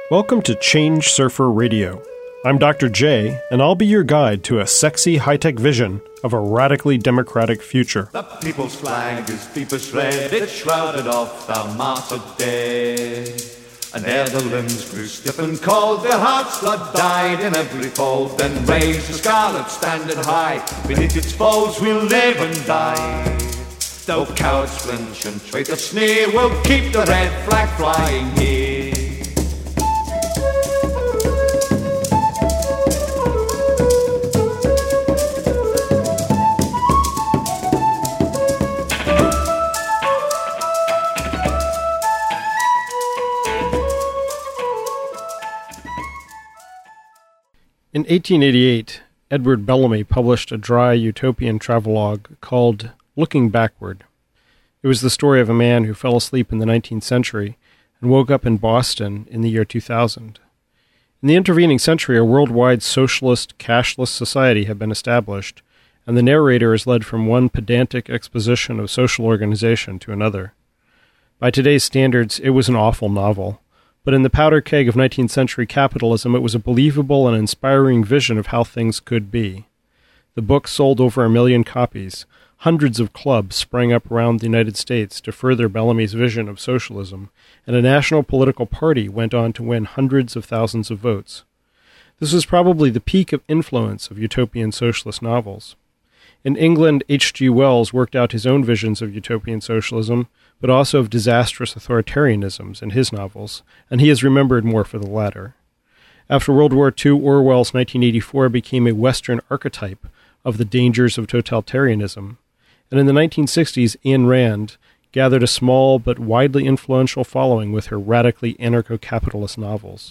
Welcome to Change Surfer Radio. I'm Dr. J, and I'll be your guide to a sexy high-tech vision of a radically democratic future. The people's flag is deepest red, it's shrouded off the martyred dead. And ere the limbs grew stiff and cold, their heart's blood died in every fold. Then raised the scarlet standard high, beneath its folds we'll live and die. Though cowards flinch and traitors sneer, we'll keep the red flag flying here. In 1888, Edward Bellamy published a dry utopian travelogue called Looking Backward. It was the story of a man who fell asleep in the 19th century and woke up in Boston in the year 2000. In the intervening century, a worldwide socialist, cashless society had been established, and the narrator is led from one pedantic exposition of social organization to another. By today's standards, it was an awful novel. But in the powder keg of 19th century capitalism, it was a believable and inspiring vision of how things could be. The book sold over 1 million copies. Hundreds of clubs sprang up around the United States to further Bellamy's vision of socialism, and a national political party went on to win hundreds of thousands of votes. This was probably the peak of influence of utopian socialist novels. In England, H.G. Wells worked out his own visions of utopian socialism, but also of disastrous authoritarianisms in his novels, and he is remembered more for the latter. After World War II, Orwell's 1984 became a Western archetype of the dangers of totalitarianism, and in the 1960s, Ayn Rand gathered a small but widely influential following with her radically anarcho-capitalist novels.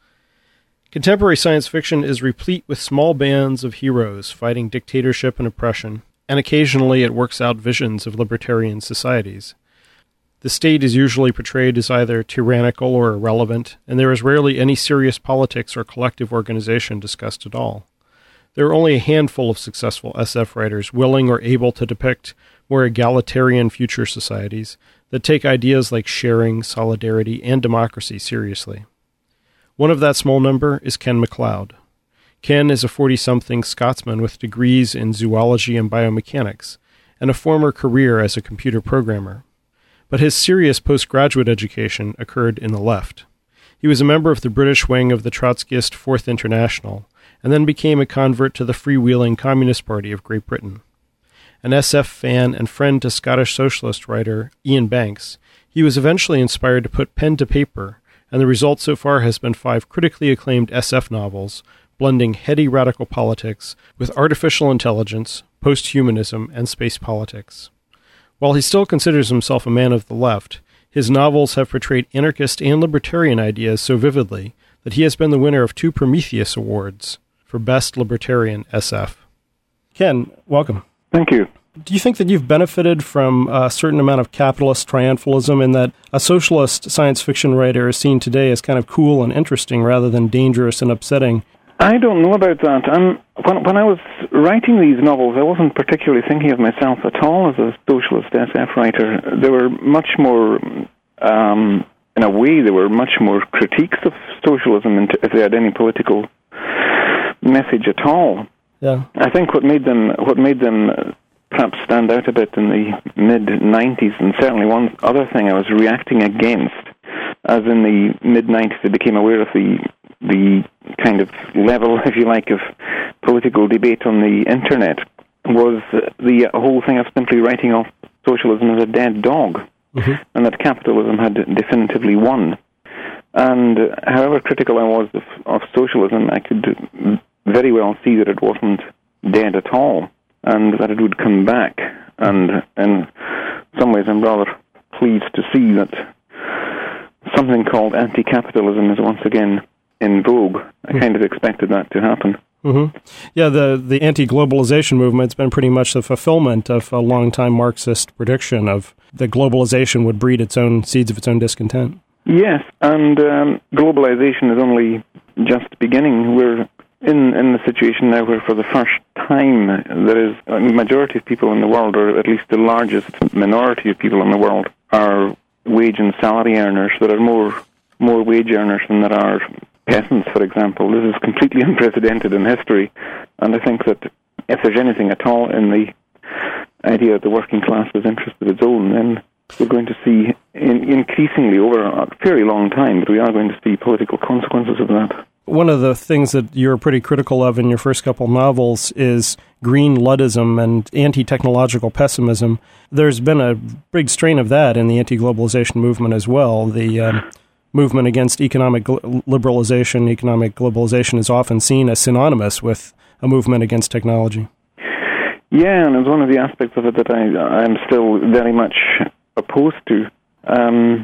Contemporary science fiction is replete with small bands of heroes fighting dictatorship and oppression, and occasionally it works out visions of libertarian societies. The state is usually portrayed as either tyrannical or irrelevant, and there is rarely any serious politics or collective organization discussed at all. There are only a handful of successful SF writers willing or able to depict more egalitarian future societies that take ideas like sharing, solidarity, and democracy seriously. One of that small number is Ken MacLeod. Ken is a 40-something Scotsman with degrees in zoology and biomechanics, and a former career as a computer programmer. But his serious postgraduate education occurred in the left. He was a member of the British wing of the Trotskyist Fourth International, and then became a convert to the freewheeling Communist Party of Great Britain. An SF fan and friend to Scottish socialist writer Ian Banks, he was eventually inspired to put pen to paper, and the result so far has been 5 critically acclaimed SF novels, blending heady radical politics with artificial intelligence, posthumanism, and space politics. While he still considers himself a man of the left, his novels have portrayed anarchist and libertarian ideas so vividly that he has been the winner of 2 Prometheus Awards for Best Libertarian SF. Ken, welcome. Thank you. Do you think that you've benefited from a certain amount of capitalist triumphalism in that a socialist science fiction writer is seen today as kind of cool and interesting rather than dangerous and upsetting? I don't know about that. When I was writing these novels, I wasn't particularly thinking of myself at all as a socialist SF writer. They were much more, in a way, they were much more critiques of socialism if they had any political message at all. Yeah. I think what made them perhaps stand out a bit in the mid-90s, and certainly one other thing I was reacting against, as in the mid-90s I became aware of the kind of level, if you like, of political debate on the internet, was the whole thing of simply writing off socialism as a dead dog, and that capitalism had definitively won. And however critical I was of socialism, I could very well see that it wasn't dead at all, and that it would come back. And in some ways I'm rather pleased to see that something called anti-capitalism is once again in vogue. I kind of expected that to happen. Mm-hmm. Yeah, the anti-globalization movement's been pretty much the fulfillment of a long-time Marxist prediction of that globalization would breed its own seeds of its own discontent. Yes, and globalization is only just beginning. We're in the situation now where for the first time there is a majority of people in the world, or at least the largest minority of people in the world, are wage and salary earners that are more more wage earners than there are peasants, for example. This is completely unprecedented in history, and I think that if there's anything at all in the idea that the working class was interested of its own, then we're going to see increasingly over a very long time, but we are going to see political consequences of that. One of the things that you're pretty critical of in your first couple novels is green Luddism and anti-technological pessimism. There's been a big strain of that in the anti-globalization movement as well. The movement against economic liberalization, economic globalization is often seen as synonymous with a movement against technology. Yeah, and it's one of the aspects of it that I'm still very much opposed to. I'm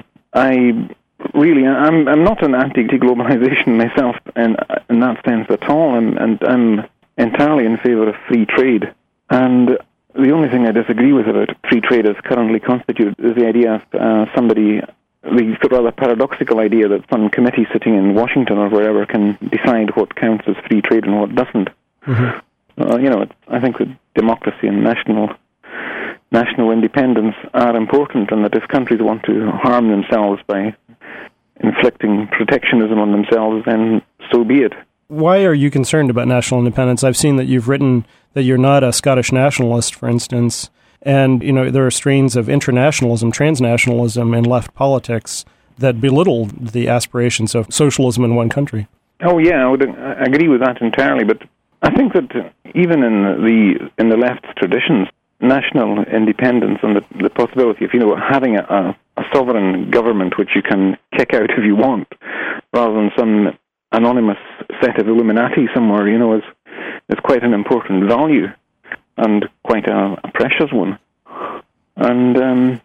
not an anti-globalization myself in that sense at all, and I'm entirely in favour of free trade. And the only thing I disagree with about free trade as currently constituted is the idea of the rather paradoxical idea that some committee sitting in Washington or wherever can decide what counts as free trade and what doesn't. Mm-hmm. I think that democracy and national independence are important, and that if countries want to harm themselves by inflicting protectionism on themselves, then so be it. Why are you concerned about national independence? I've seen that you've written that you're not a Scottish nationalist, for instance, and there are strains of internationalism, transnationalism in left politics that belittle the aspirations of socialism in one country. Oh yeah, I would agree with that entirely, but I think that even in the left's traditions, national independence and the possibility of having a sovereign government which you can kick out if you want, rather than some anonymous set of Illuminati somewhere, is quite an important value and quite a precious one. And I'm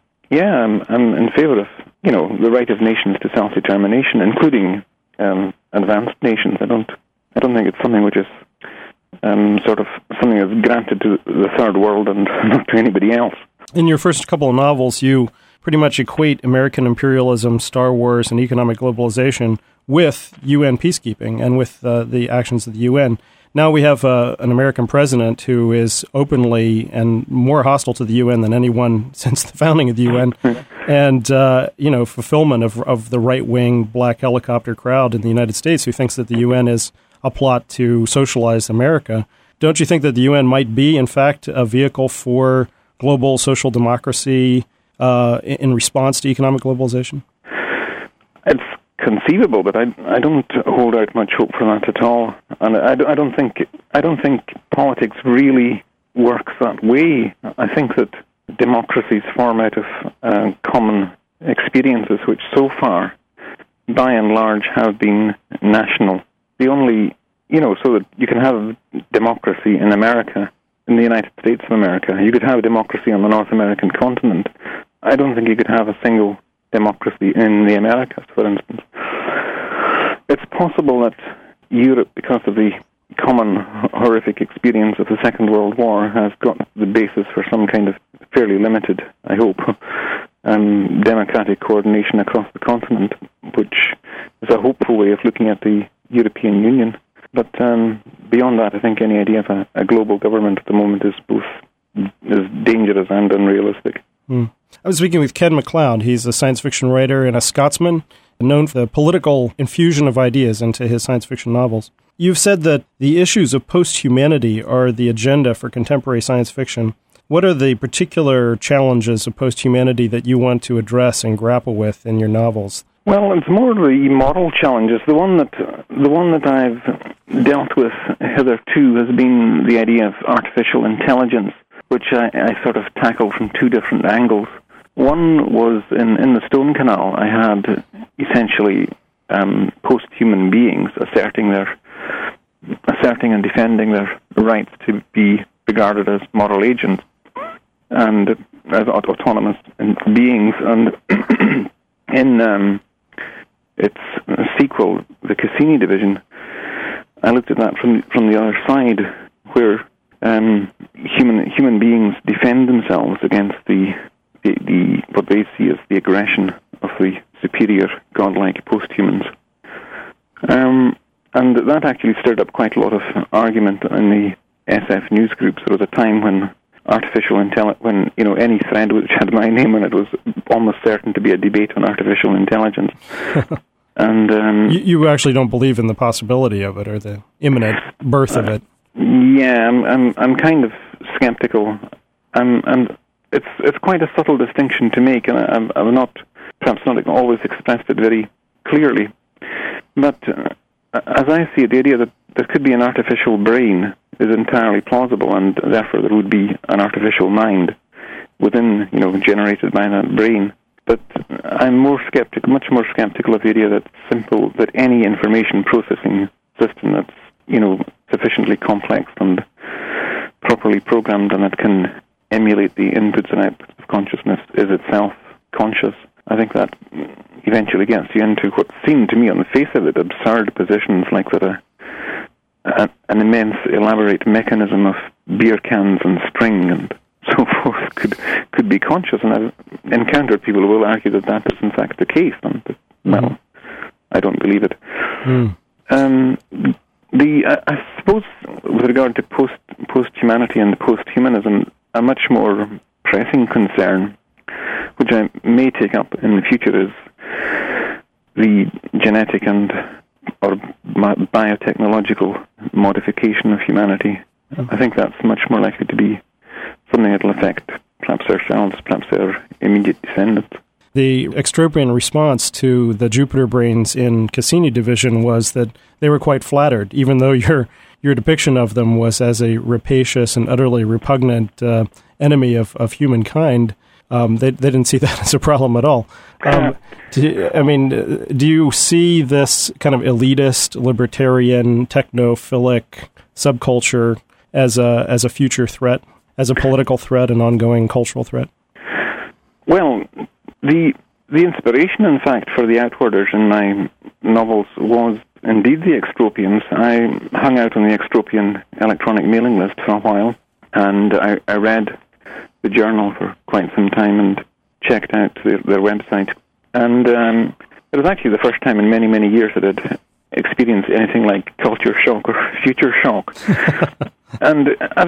in favour of the right of nations to self-determination, including advanced nations. I don't think it's something which is sort of something that's granted to the third world and not to anybody else. In your first couple of novels, you pretty much equate American imperialism, Star Wars, and economic globalization with UN peacekeeping and with the actions of the UN. Now we have an American president who is openly and more hostile to the UN than anyone since the founding of the UN, and fulfillment of the right-wing black helicopter crowd in the United States who thinks that the UN is a plot to socialize America. Don't you think that the UN might be, in fact, a vehicle for global social democracy in response to economic globalization? It's conceivable, but I don't hold out much hope for that at all. And I don't think politics really works that way. I think that democracies form out of common experiences, which so far, by and large, have been national. The only, so that you can have democracy in America, in the United States of America. You could have democracy on the North American continent. I don't think you could have a single democracy in the Americas, for instance. It's possible that Europe, because of the common horrific experience of the Second World War, has got the basis for some kind of fairly limited, I hope, democratic coordination across the continent, which is a hopeful way of looking at the European Union. But beyond that, I think any idea of a global government at the moment is dangerous and unrealistic. I was speaking with Ken MacLeod. He's a science fiction writer and a Scotsman, known for the political infusion of ideas into his science fiction novels. You've said that the issues of post-humanity are the agenda for contemporary science fiction. What are the particular challenges of post-humanity that you want to address and grapple with in your novels? Well, it's more the moral challenges. The one that I've dealt with hitherto has been the idea of artificial intelligence, which I sort of tackled from two different angles. One was in the Stone Canal. I had essentially post-human beings asserting and defending their rights to be regarded as moral agents and as autonomous beings. And in its sequel, the Cassini division, I looked at that from the other side, where human beings defend themselves against the what they see as the aggression of the superior godlike posthumans. And that actually stirred up quite a lot of argument in the SF news groups. There was a time when any thread which had my name on it was almost certain to be a debate on artificial intelligence. And you actually don't believe in the possibility of it or the imminent birth of it. Yeah, I'm kind of skeptical. And it's quite a subtle distinction to make, and I'm perhaps not always expressed it very clearly. But as I see it, the idea that there could be an artificial brain is entirely plausible, and therefore there would be an artificial mind within, generated by that brain. But I'm much more skeptical of the idea that any information processing system that's, sufficiently complex and properly programmed and that can emulate the inputs and outputs of consciousness is itself conscious. I think that eventually gets you into what seemed to me on the face of it absurd positions like that an immense elaborate mechanism of beer cans and string and so forth could be conscious. And I've encountered people who will argue that is in fact the case. And well, I don't believe it. I suppose with regard to post-humanity and post-humanism, a much more pressing concern, which I may take up in the future, is the genetic or biotechnological modification of humanity. I think that's much more likely to be something that will affect perhaps ourselves, perhaps our immediate descendants. The extropian response to the Jupiter brains in Cassini division was that they were quite flattered, even though your depiction of them was as a rapacious and utterly repugnant enemy of humankind. They didn't see that as a problem at all. Do you see this kind of elitist, libertarian, technophilic subculture as a future threat, as a political threat, an ongoing cultural threat? Well, the inspiration, in fact, for the Outwarders in my novels was indeed the Extropians. I hung out on the Extropian electronic mailing list for a while, and I read the journal for quite some time and checked out their website. And it was actually the first time in many, many years that I'd experienced anything like culture shock or future shock. And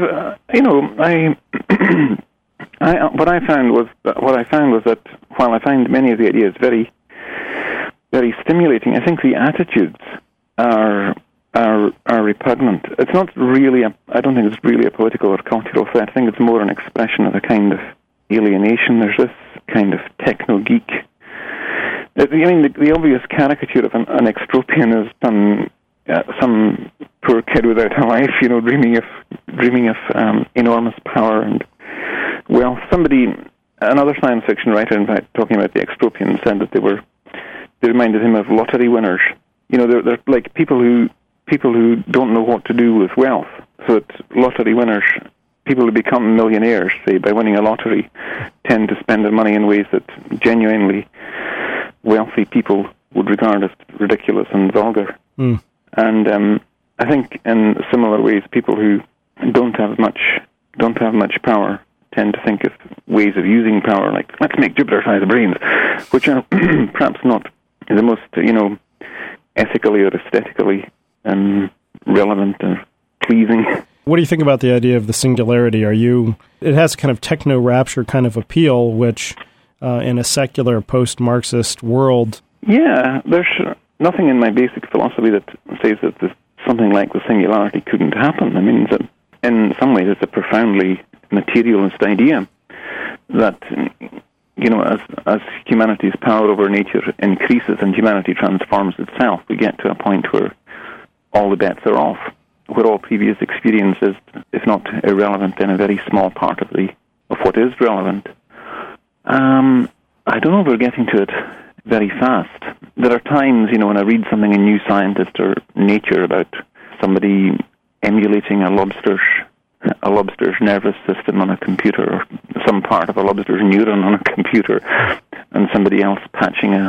what I found was that while I find many of the ideas very, very stimulating, I think the attitudes are repugnant. It's not really I don't think it's really a political or cultural threat. I think it's more an expression of a kind of alienation. There's this kind of techno-geek. The obvious caricature of an extropian is some poor kid without a life, dreaming of enormous power and wealth. Another science fiction writer, in fact, talking about the extropians, said that they reminded him of lottery winners. They're like people who don't know what to do with wealth. So it's lottery winners, people who become millionaires, say, by winning a lottery, tend to spend their money in ways that genuinely wealthy people would regard as ridiculous and vulgar. And I think in similar ways, people who don't have much power tend to think of ways of using power, like, let's make Jupiter-sized brains, which are perhaps not the most, ethically or aesthetically relevant or pleasing. What do you think about the idea of the singularity? It has a kind of techno-rapture kind of appeal, which in a secular post-Marxist world... Yeah, there's nothing in my basic philosophy that says that something like the singularity couldn't happen. I mean, in some ways it's a profoundly materialist idea that, as humanity's power over nature increases and humanity transforms itself, we get to a point where all the bets are off, where all previous experience is, if not irrelevant, then a very small part of what is relevant. I don't know if we're getting to it very fast. There are times, when I read something in New Scientist or Nature about somebody emulating a lobster's nervous system on a computer, or some part of a lobster's neuron on a computer, and somebody else patching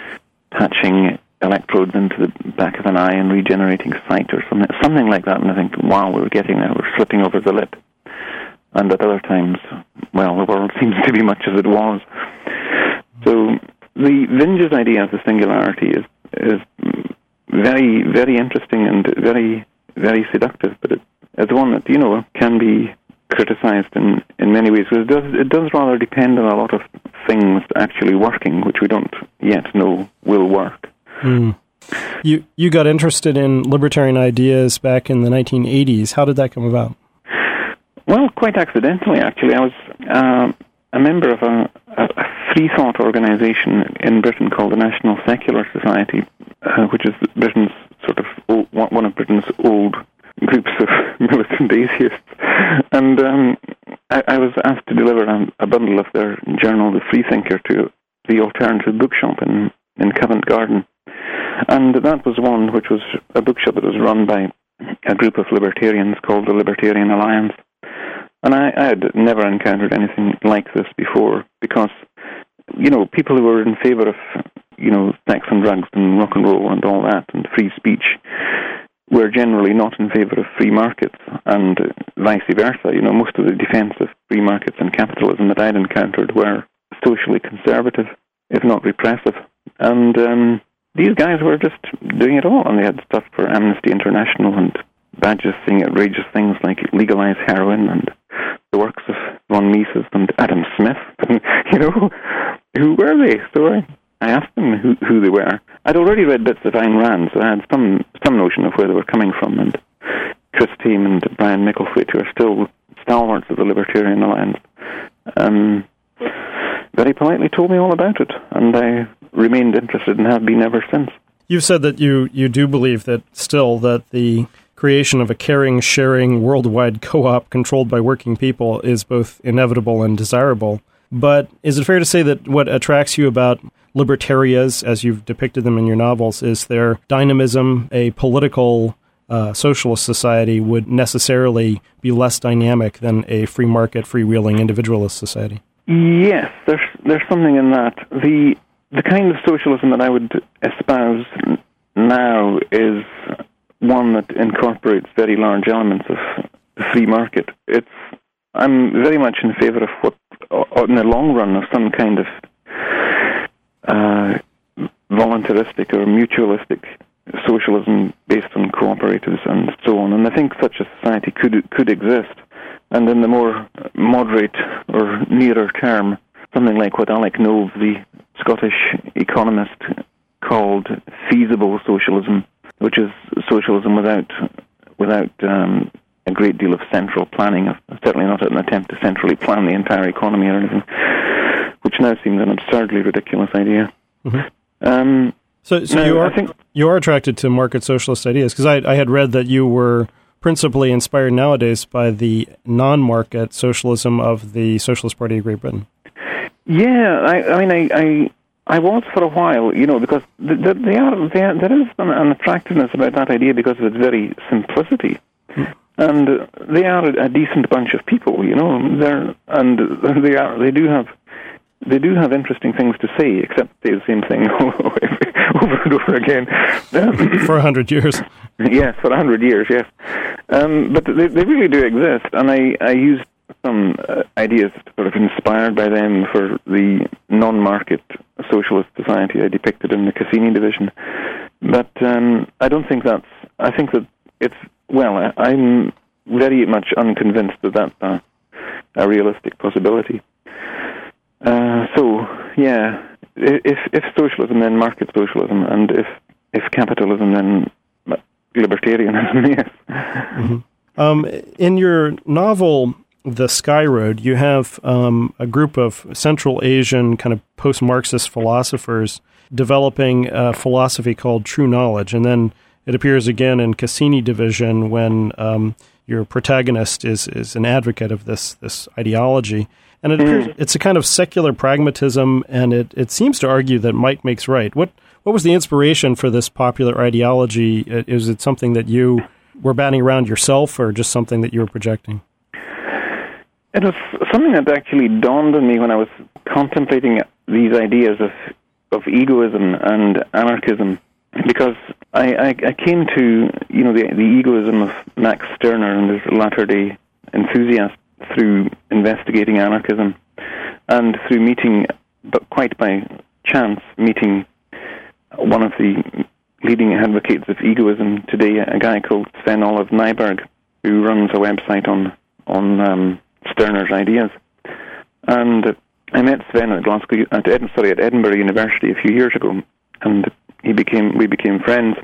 electrodes into the back of an eye and regenerating sight or something like that. And I think, wow, we're getting there, we're slipping over the lip. And at other times, well, the world seems to be much as it was. So the Vinge's idea of the singularity is very, very interesting and very, very seductive, but it's one that, can be criticized in many ways. It does rather depend on a lot of things actually working, which we don't yet know will work. Mm. You got interested in libertarian ideas back in the 1980s. How did that come about? Well, quite accidentally, actually. I was a member of a free thought organization in Britain called the National Secular Society, which is Britain's sort of one of Britain's old groups of militant atheists. And I was asked to deliver a bundle of their journal, The Freethinker, to the Alternative Bookshop in Covent Garden. And that was one which was a bookshop that was run by a group of libertarians called the Libertarian Alliance. And I had never encountered anything like this before because, people who were in favor of, sex and drugs and rock and roll and all that and free speech were generally not in favor of free markets and vice versa. Most of the defense of free markets and capitalism that I'd encountered were socially conservative, if not repressive. And these guys were just doing it all, and they had stuff for Amnesty International and badges saying outrageous things like legalize heroin and the works of von Mises and Adam Smith. Who were they? So I asked them who they were. I'd already read bits of Ayn Rand, so I had some notion of where they were coming from. And Chris Tame and Brian Micklethwaite, who are still stalwarts of the Libertarian Alliance, very politely told me all about it, and I remained interested and have been ever since. You've said that you do believe that the creation of a caring, sharing, worldwide co-op controlled by working people is both inevitable and desirable. But is it fair to say that what attracts you about libertarians, as you've depicted them in your novels, is their dynamism? A political socialist society would necessarily be less dynamic than a free market, freewheeling individualist society. Yes, there's something in that. The kind of socialism that I would espouse now is one that incorporates very large elements of the free market. I'm very much in favor of what, in the long run, of some kind of voluntaristic or mutualistic socialism based on cooperatives and so on. And I think such a society could exist. And in the more moderate or nearer term, something like what Alec Nove, the Scottish economist, called feasible socialism, which is socialism without a great deal of central planning, certainly not an attempt to centrally plan the entire economy or anything, which now seems an absurdly ridiculous idea. Mm-hmm. So you are attracted to market socialist ideas, because I had read that you were principally inspired nowadays by the non-market socialism of the Socialist Party of Great Britain. Yeah, I was for a while, because there is an attractiveness about that idea because of its very simplicity. And they are a decent bunch of people, they do have interesting things to say, except say the same thing over and over again. For 100 years. Yes, for 100 years, yes. But they really do exist, and I used some ideas sort of inspired by them for the non-market socialist society I depicted in the Cassini division. But I don't think I think that I'm very much unconvinced that that's a realistic possibility. So, yeah, if socialism, then market socialism, and if capitalism, then libertarianism, yes. Mm-hmm. In your novel, The Sky Road, you have a group of Central Asian kind of post-Marxist philosophers developing a philosophy called true knowledge, and then it appears again in Cassini division when your protagonist is an advocate of this ideology. And it appears it's a kind of secular pragmatism, and it seems to argue that might makes right. What was the inspiration for this popular ideology? Is it something that you were batting around yourself, or just something that you were projecting? It was something that actually dawned on me when I was contemplating these ideas of egoism and anarchism, because I came to the egoism of Max Stirner and his latter-day enthusiasts through investigating anarchism, and through meeting, but quite by chance, meeting one of the leading advocates of egoism today, a guy called Sven Olive Nyberg, who runs a website on Stirner's ideas. And I met Sven at Edinburgh University a few years ago, and we became friends.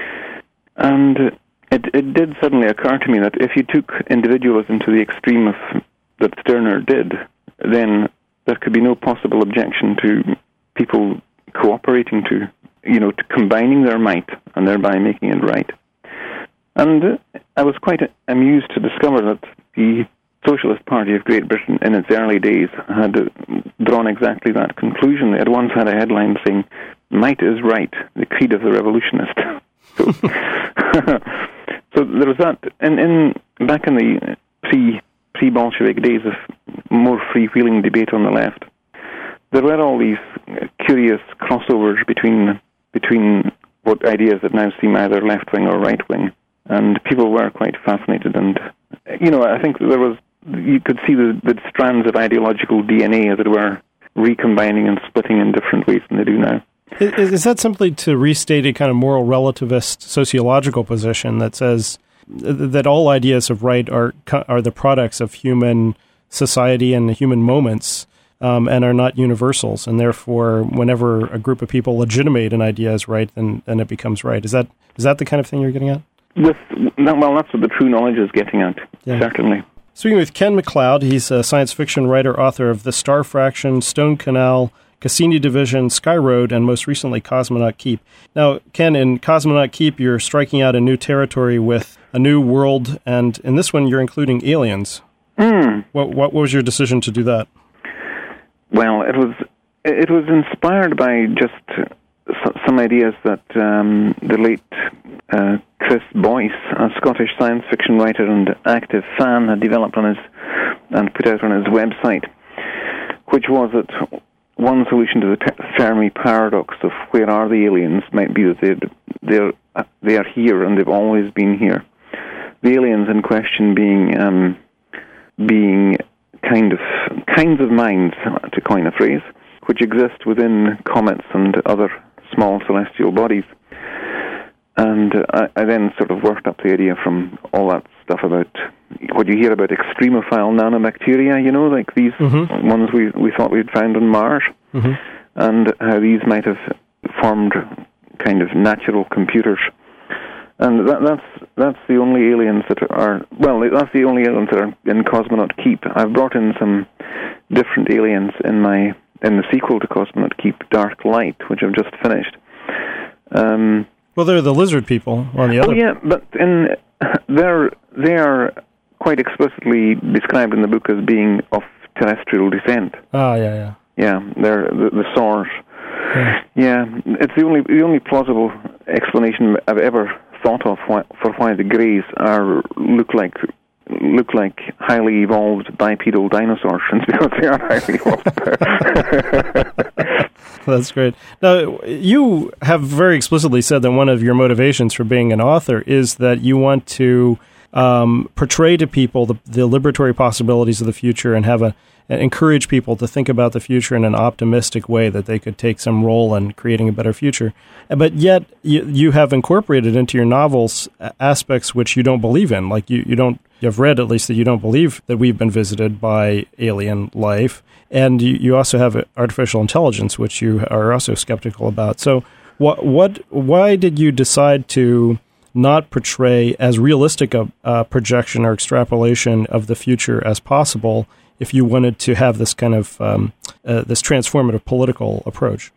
And it did suddenly occur to me that if you took individualism to the extreme of that Stirner did, then there could be no possible objection to people cooperating to combining their might and thereby making it right. And I was quite amused to discover that the Socialist Party of Great Britain in its early days had drawn exactly that conclusion. They had once had a headline saying, "Might is right, the creed of the revolutionist." So, so there was that. And back in the pre-Bolshevik days of more freewheeling debate on the left, there were all these curious crossovers between what ideas that now seem either left-wing or right-wing. And people were quite fascinated. And, I think you could see the strands of ideological DNA, as it were, recombining and splitting in different ways than they do now. Is that simply to restate a kind of moral relativist sociological position that says that all ideas of right are the products of human society and human moments, and are not universals, and therefore whenever a group of people legitimate an idea as right, then it becomes right? Is that the kind of thing you're getting at? Well, that's what the true knowledge is getting at, certainly. Speaking with Ken MacLeod, he's a science fiction writer, author of The Star Fraction, Stone Canal, Cassini Division, Sky Road, and most recently Cosmonaut Keep. Now, Ken, in Cosmonaut Keep, you're striking out a new territory with a new world, and in this one, you're including aliens. What was your decision to do that? Well, it was inspired by just some ideas that the late Chris Boyce, a Scottish science fiction writer and active fan, had developed and put out on his website, which was that one solution to the Fermi paradox of where are the aliens might be that they are here and they've always been here. The aliens in question being kinds of minds, to coin a phrase, which exist within comets and other small celestial bodies. And I then sort of worked up the idea from all that stuff about what you hear about extremophile nanobacteria, like these ones we thought we'd found on Mars, and how these might have formed kind of natural computers. And that's the only aliens that are, that's the only aliens that are in Cosmonaut Keep. I've brought in some different aliens in the sequel to Cosmonaut Keep, Dark Light, which I've just finished. Well, they're the lizard people on the other. Oh yeah, but they are quite explicitly described in the book as being of terrestrial descent. Oh yeah. Yeah, they're the source. Yeah, it's the only plausible explanation I've ever thought of for why the Greys look like highly evolved bipedal dinosaurs, because they are highly evolved. That's great. Now, you have very explicitly said that one of your motivations for being an author is that you want to portray to people the liberatory possibilities of the future and encourage people to think about the future in an optimistic way, that they could take some role in creating a better future. But yet, you have incorporated into your novels aspects which you don't believe in. Like you've read at least that you don't believe that we've been visited by alien life. And you also have artificial intelligence, which you are also skeptical about. So why did you decide to not portray as realistic a projection or extrapolation of the future as possible if you wanted to have this kind of this transformative political approach?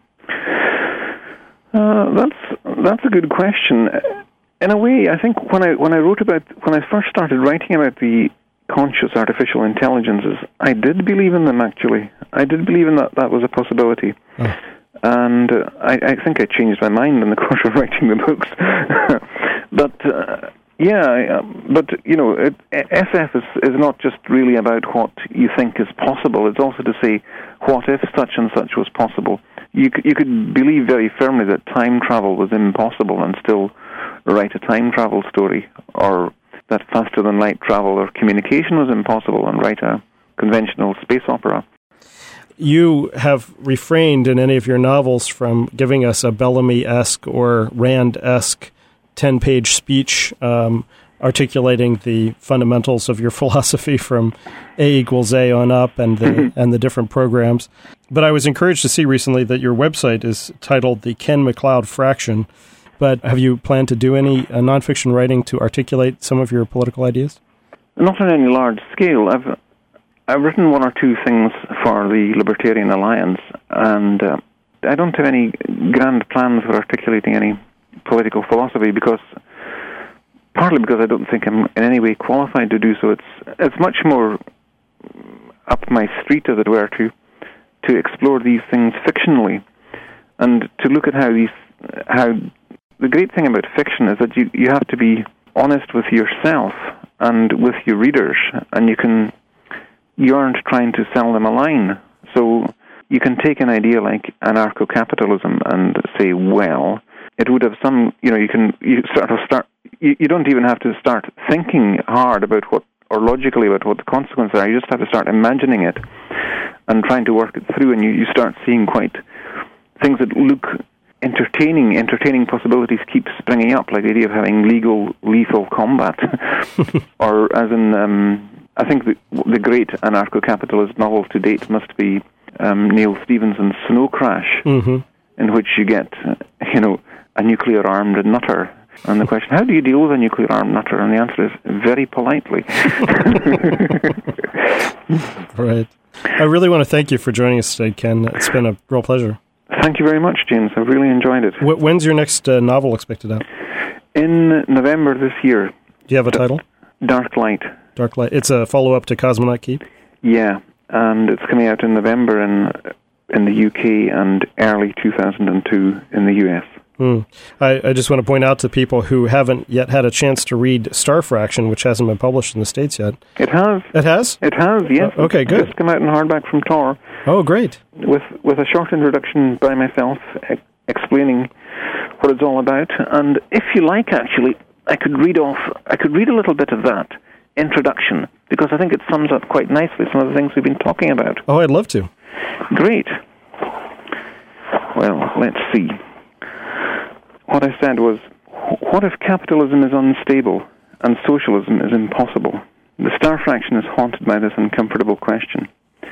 That's a good question. In a way, I think when I first started writing about the conscious artificial intelligences, I did believe in them, actually. I did believe in that was a possibility. Oh. And I think I changed my mind in the course of writing the books. SF is not just really about what you think is possible. It's also to say, what if such and such was possible? You could believe very firmly that time travel was impossible and still write a time travel story, or that faster-than-light travel or communication was impossible and write a conventional space opera. You have refrained in any of your novels from giving us a Bellamy-esque or Rand-esque 10-page speech articulating the fundamentals of your philosophy from A equals A on up and the different programs. But I was encouraged to see recently that your website is titled The Ken MacLeod Fraction. But have you planned to do any nonfiction writing to articulate some of your political ideas? Not on any large scale. I've written one or two things for the Libertarian Alliance, and I don't have any grand plans for articulating any political philosophy, partly because I don't think I'm in any way qualified to do so. It's much more up my street, as it were, to explore these things fictionally, and to look at how the great thing about fiction is that you have to be honest with yourself and with your readers, and you aren't trying to sell them a line. So you can take an idea like anarcho-capitalism and say, well, it would have some, you don't even have to start thinking hard about logically about what the consequences are. You just have to start imagining it and trying to work it through, and you start seeing quite things that look entertaining possibilities keep springing up, like the idea of having lethal combat, or as in, I think the great anarcho-capitalist novel to date must be Neil Stephenson's Snow Crash, in which you get, a nuclear-armed nutter. And the question, how do you deal with a nuclear-armed nutter? And the answer is, very politely. Right. I really want to thank you for joining us today, Ken. It's been a real pleasure. Thank you very much, James. I've really enjoyed it. When's your next novel expected out? In November this year. Do you have a title? Dark Light. Dark Light. It's a follow-up to Cosmonaut Keep? Yeah, and it's coming out in November in the UK and early 2002 in the US. I just want to point out to people who haven't yet had a chance to read Star Fraction, which hasn't been published in the States yet. It has. It has? It has, yes. Okay, good. It's just come out in hardback from Tor. Oh, great. With a short introduction by myself explaining what it's all about. And if you like, actually, I could read a little bit of that introduction, because I think it sums up quite nicely some of the things we've been talking about. Oh, I'd love to. Great. Well, let's see. What I said was, what if capitalism is unstable and socialism is impossible? The Star Fraction is haunted by this uncomfortable question.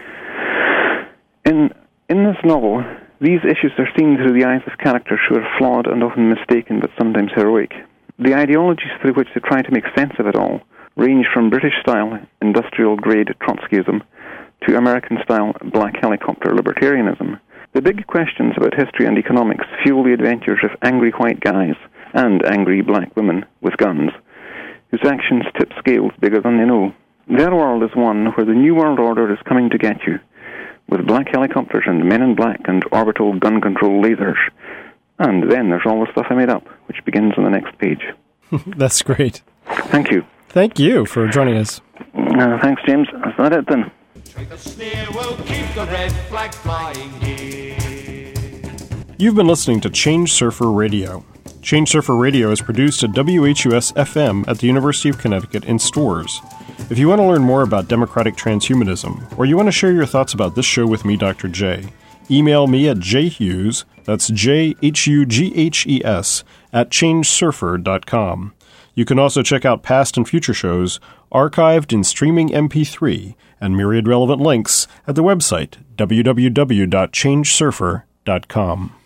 In this novel, these issues are seen through the eyes of characters who are flawed and often mistaken, but sometimes heroic. The ideologies through which they try to make sense of it all range from British-style, industrial-grade Trotskyism to American-style black helicopter libertarianism. The big questions about history and economics fuel the adventures of angry white guys and angry black women with guns, whose actions tip scales bigger than they know. Their world is one where the New World Order is coming to get you, with black helicopters and men in black and orbital gun control lasers. And then there's all the stuff I made up, which begins on the next page. That's great. Thank you. Thank you for joining us. Thanks, James. That's not it then. The sneer will keep the red flag flying here. You've been listening to Change Surfer Radio. Change Surfer Radio is produced at WHUS-FM at the University of Connecticut in Storrs. If you want to learn more about democratic transhumanism, or you want to share your thoughts about this show with me, Dr. J, email me at jhughes, that's JHUGHES, at changesurfer.com. You can also check out past and future shows archived in streaming MP3 and myriad relevant links at the website www.changesurfer.com.